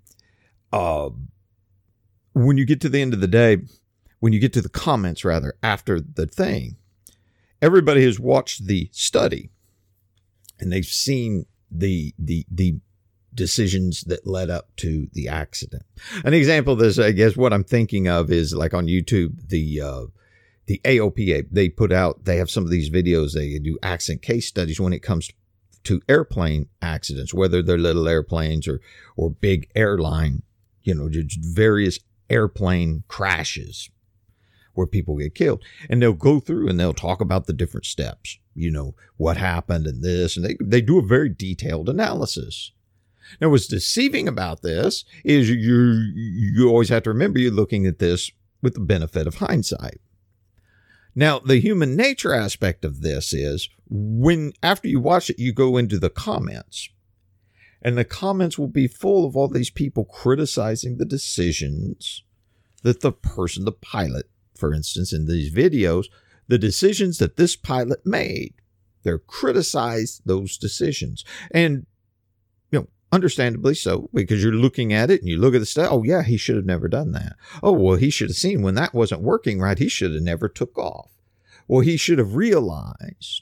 [SPEAKER 1] when you get to the end of the day, when you get to the comments rather after the thing, everybody has watched the study and they've seen the decisions that led up to the accident. An example of this, I guess what I'm thinking of is like on YouTube, the AOPA, they have some of these videos, they do accident case studies when it comes to airplane accidents, whether they're little airplanes or big airline, just various airplane crashes where people get killed. And they'll go through and they'll talk about the different steps, what happened and this, and they do a very detailed analysis. Now, what's deceiving about this is you always have to remember you're looking at this with the benefit of hindsight. Now, the human nature aspect of this is after you watch it, you go into the comments, and the comments will be full of all these people criticizing the decisions that the pilot, for instance, in these videos, the decisions that this pilot made. They're criticized those decisions. And, understandably so, because you're looking at it and you look at the stuff. Oh, yeah, he should have never done that. Oh, well, he should have seen when that wasn't working right. He should have never took off. Well, he should have realized.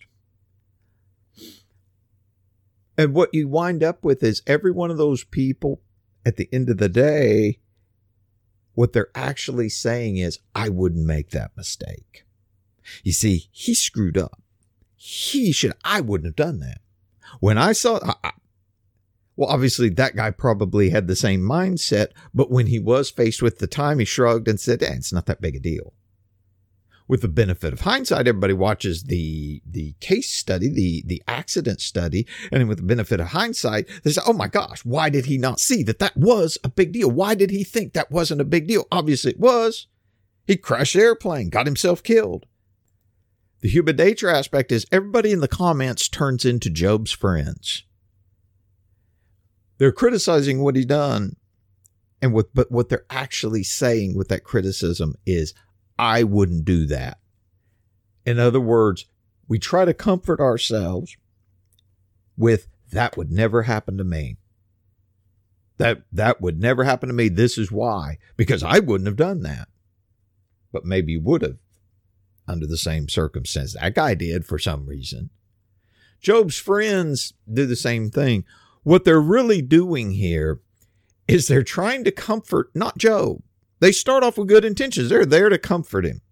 [SPEAKER 1] And what you wind up with is every one of those people at the end of the day, what they're actually saying is, I wouldn't make that mistake. You see, he screwed up. I wouldn't have done that. When I saw, well, obviously that guy probably had the same mindset, but when he was faced with the time, he shrugged and said, it's not that big a deal. With the benefit of hindsight, everybody watches the case study, the accident study, and with the benefit of hindsight, they say, oh my gosh, why did he not see that was a big deal? Why did he think that wasn't a big deal? Obviously it was. He crashed the airplane, got himself killed. The human nature aspect is everybody in the comments turns into Job's friends. They're criticizing what he's done, but what they're actually saying with that criticism is, I wouldn't do that. In other words, we try to comfort ourselves with, that would never happen to me. That would never happen to me. This is why, because I wouldn't have done that. But maybe you would have under the same circumstance. That guy did for some reason. Job's friends do the same thing. What they're really doing here is they're trying to comfort not Job. They start off with good intentions. They're there to comfort him.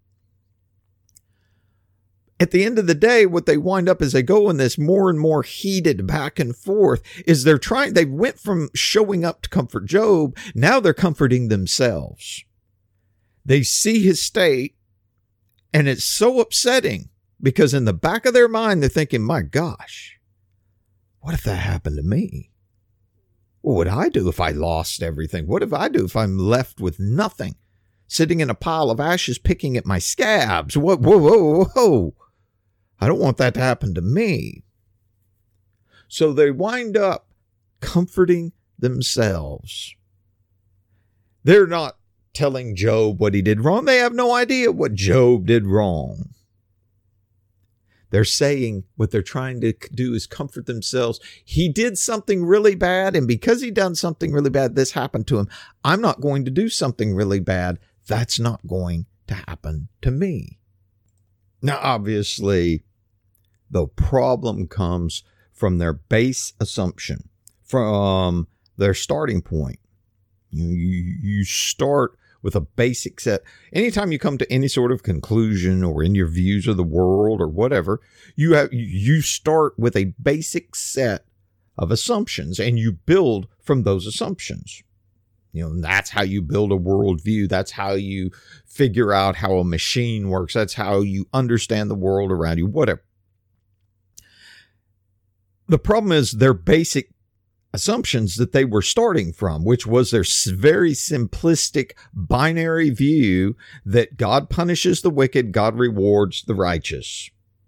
[SPEAKER 1] At the end of the day, what they wind up as they go in this more and more heated back and forth is they went from showing up to comfort Job. Now they're comforting themselves. They see his state, and it's so upsetting because in the back of their mind, they're thinking, my gosh, what if that happened to me? What would I do if I lost everything? What if I do if I'm left with nothing, sitting in a pile of ashes, picking at my scabs? Whoa. I don't want that to happen to me. So they wind up comforting themselves. They're not telling Job what he did wrong. They have no idea what Job did wrong. They're saying what they're trying to do is comfort themselves. He did something really bad, and because he done something really bad, this happened to him. I'm not going to do something really bad. That's not going to happen to me. Now, obviously, the problem comes from their base assumption, from their starting point. You start with a basic set. Anytime you come to any sort of conclusion or in your views of the world or whatever, you start with a basic set of assumptions and you build from those assumptions. And that's how you build a worldview. That's how you figure out how a machine works. That's how you understand the world around you, whatever. The problem is their basic assumptions that they were starting from, which was their very simplistic binary view that God punishes the wicked, God rewards the righteous.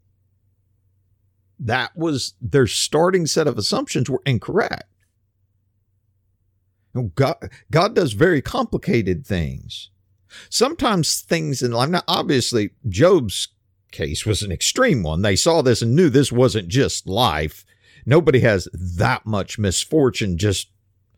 [SPEAKER 1] That was their starting set of assumptions were incorrect. God does very complicated things. Sometimes things in life, now obviously Job's case was an extreme one. They saw this and knew this wasn't just life. Nobody has that much misfortune just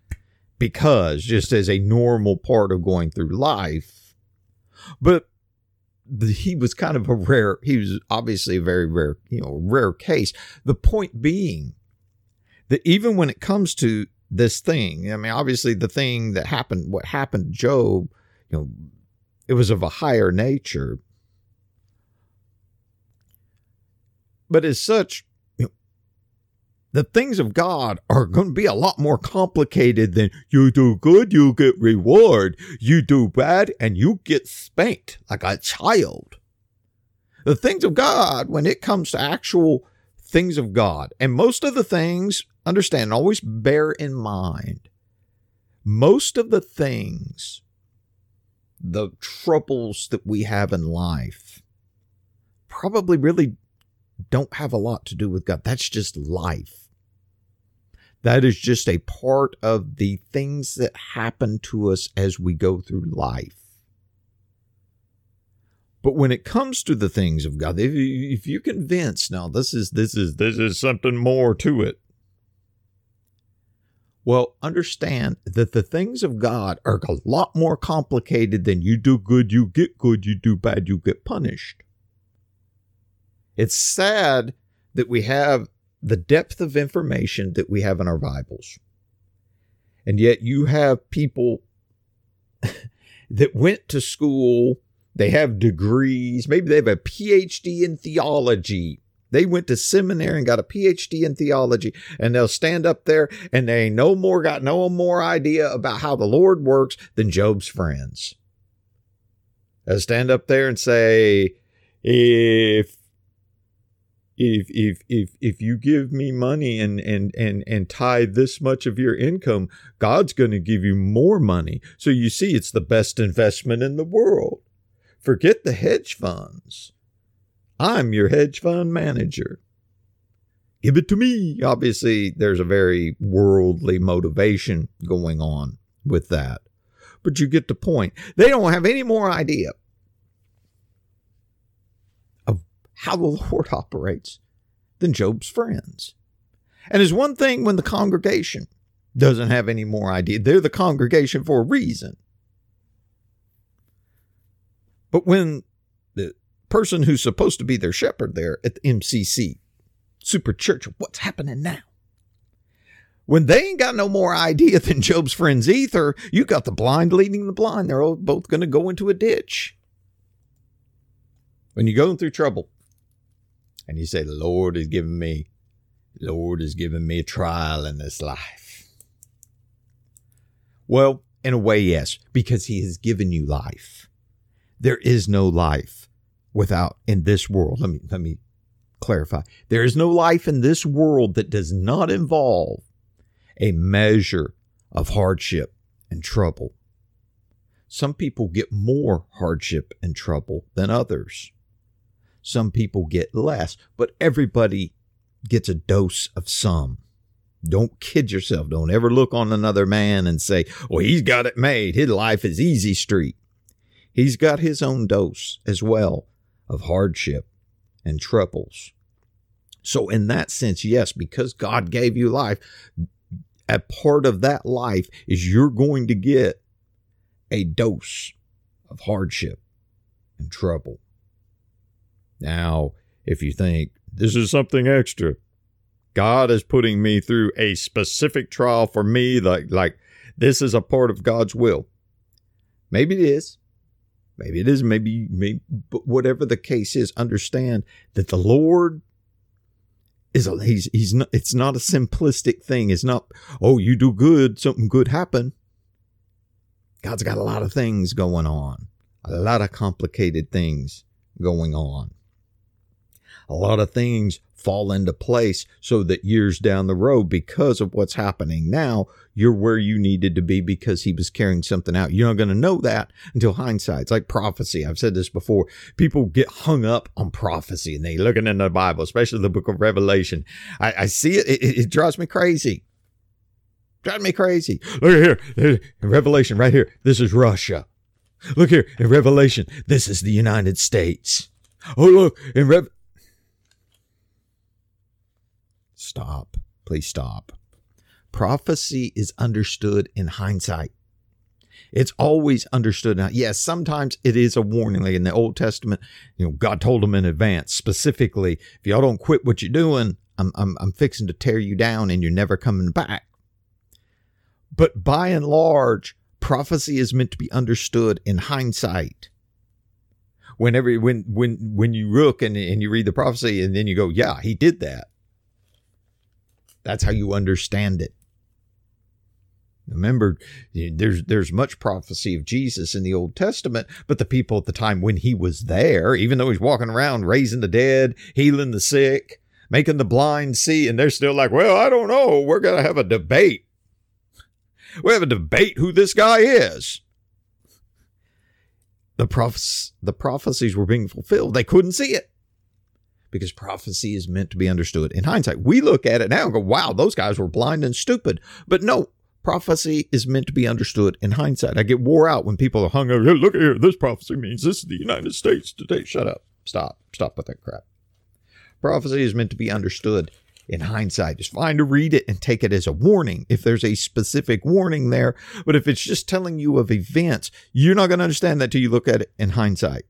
[SPEAKER 1] as a normal part of going through life. But he was kind of he was obviously a very rare case. The point being that even when it comes to this thing, I mean, obviously the thing that happened, what happened to Job, it was of a higher nature. But as such, the things of God are going to be a lot more complicated than you do good, you get reward. You do bad, and you get spanked like a child. The things of God, when it comes to actual things of God, and most of the things, understand, always bear in mind, most of the things, the troubles that we have in life, probably really don't have a lot to do with God. That's just life. That is just a part of the things that happen to us as we go through life. But when it comes to the things of God, if you're convinced, now this is something more to it. Well, understand that the things of God are a lot more complicated than you do good, you get good, you do bad, you get punished. It's sad that we have the depth of information that we have in our Bibles. And yet you have people that went to school, they have degrees, maybe they have a PhD in theology. They went to seminary and got a PhD in theology, and they'll stand up there and they got no more idea about how the Lord works than Job's friends. They'll stand up there and say, if you give me money and tithe this much of your income, God's going to give you more money. So you see, it's the best investment in the world. Forget the hedge funds. I'm your hedge fund manager. Give it to me. Obviously, there's a very worldly motivation going on with that. But you get the point. They don't have any more idea of how the Lord operates than Job's friends. And there's one thing when the congregation doesn't have any more idea. They're the congregation for a reason. But when the person who's supposed to be their shepherd there at the MCC, Super Church, what's happening now? When they ain't got no more idea than Job's friends either, you got the blind leading the blind. They're all both going to go into a ditch. When you're going through trouble and you say, the Lord has given me a trial in this life. Well, in a way, yes, because he has given you life. There is no life without in this world. Let me clarify. There is no life in this world that does not involve a measure of hardship and trouble. Some people get more hardship and trouble than others. Some people get less, but everybody gets a dose of some. Don't kid yourself. Don't ever look on another man and say, well, he's got it made. His life is easy street. He's got his own dose as well of hardship and troubles. So in that sense, yes, because God gave you life, a part of that life is you're going to get a dose of hardship and trouble. Now, if you think this is something extra, God is putting me through a specific trial for me, like this is a part of God's will. Maybe it is. Maybe it is, maybe, but whatever the case is, understand that the Lord he's not, it's not a simplistic thing. It's not, oh, you do good, something good happen. God's got a lot of things going on, a lot of complicated things going on, a lot of things fall into place so that years down the road, because of what's happening now, you're where you needed to be because he was carrying something out. You're not going to know that until hindsight. It's like prophecy. I've said this before. People get hung up on prophecy and they looking in the Bible, especially the book of Revelation. I see it. It drives me crazy. Drives me crazy. Look here, in Revelation, right here. This is Russia. Look here in Revelation. This is the United States. Oh, look in Stop. Please stop. Prophecy is understood in hindsight. It's always understood now. Yes, sometimes it is a warning. Like in the Old Testament, God told them in advance, specifically, if y'all don't quit what you're doing, I'm fixing to tear you down and you're never coming back. But by and large, prophecy is meant to be understood in hindsight. When you look and you read the prophecy and then you go, yeah, he did that. That's how you understand it. Remember, there's much prophecy of Jesus in the Old Testament, but the people at the time when he was there, even though he's walking around raising the dead, healing the sick, making the blind see, and they're still like, well, I don't know. We're going to have a debate. We have a debate who this guy is. The prophecies were being fulfilled. They couldn't see it because prophecy is meant to be understood in hindsight. We look at it now and go, wow, those guys were blind and stupid. But no, prophecy is meant to be understood in hindsight. I get wore out when people are hung over. Hey, look here, this prophecy means this is the United States today. Shut up. Stop with that crap. Prophecy is meant to be understood in hindsight. It's fine to read it and take it as a warning if there's a specific warning there. But if it's just telling you of events, you're not going to understand that till you look at it in hindsight.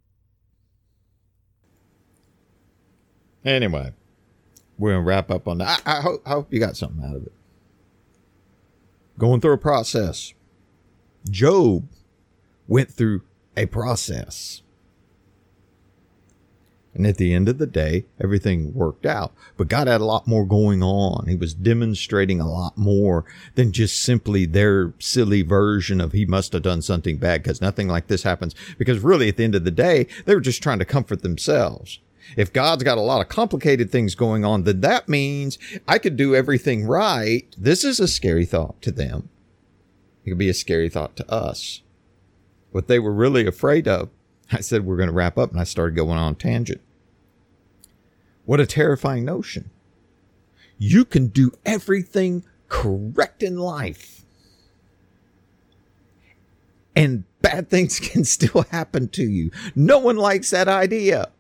[SPEAKER 1] Anyway, we're going to wrap up on that. I hope you got something out of it. Going through a process. Job went through a process. And at the end of the day, everything worked out. But God had a lot more going on. He was demonstrating a lot more than just simply their silly version of he must have done something bad, because nothing like this happens. Because really, at the end of the day, they were just trying to comfort themselves. If God's got a lot of complicated things going on, then that means I could do everything right. This is a scary thought to them. It could be a scary thought to us. What they were really afraid of, I said we're going to wrap up, and I started going on a tangent. What a terrifying notion. You can do everything correct in life, and bad things can still happen to you. No one likes that idea.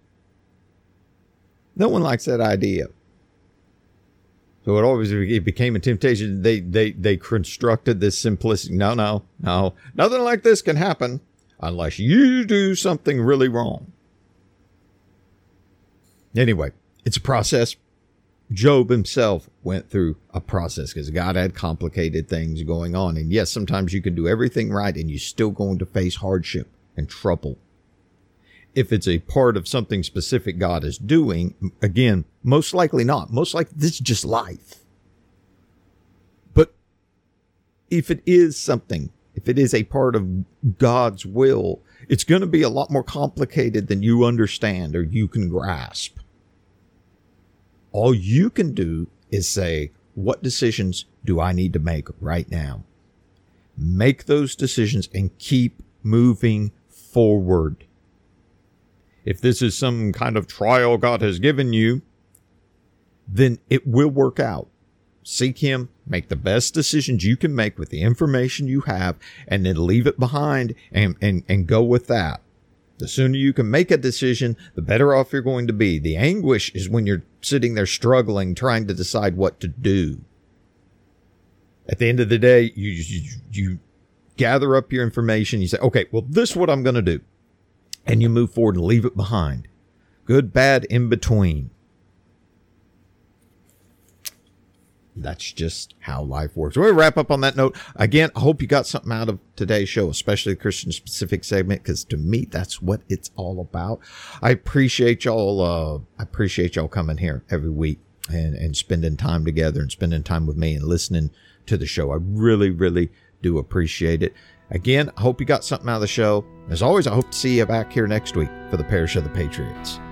[SPEAKER 1] No one likes that idea. So it became a temptation. They constructed this simplistic, no. Nothing like this can happen unless you do something really wrong. Anyway, it's a process. Job himself went through a process because God had complicated things going on. And yes, sometimes you can do everything right and you're still going to face hardship and trouble. If it's a part of something specific God is doing, again, most likely not. Most likely this is just life. But if it is something, if it is a part of God's will, it's going to be a lot more complicated than you understand or you can grasp. All you can do is say, what decisions do I need to make right now? Make those decisions and keep moving forward. If this is some kind of trial God has given you, then it will work out. Seek Him, make the best decisions you can make with the information you have, and then leave it behind and go with that. The sooner you can make a decision, the better off you're going to be. The anguish is when you're sitting there struggling, trying to decide what to do. At the end of the day, you gather up your information. You say, okay, well, this is what I'm going to do. And you move forward and leave it behind. Good, bad, in between. That's just how life works. We're going to wrap up on that note. Again, I hope you got something out of today's show, especially the Christian specific segment, because to me, that's what it's all about. I appreciate y'all. I appreciate y'all coming here every week and spending time together and spending time with me and listening to the show. I really, really do appreciate it. Again, I hope you got something out of the show. As always, I hope to see you back here next week for the Parish of the Patriots.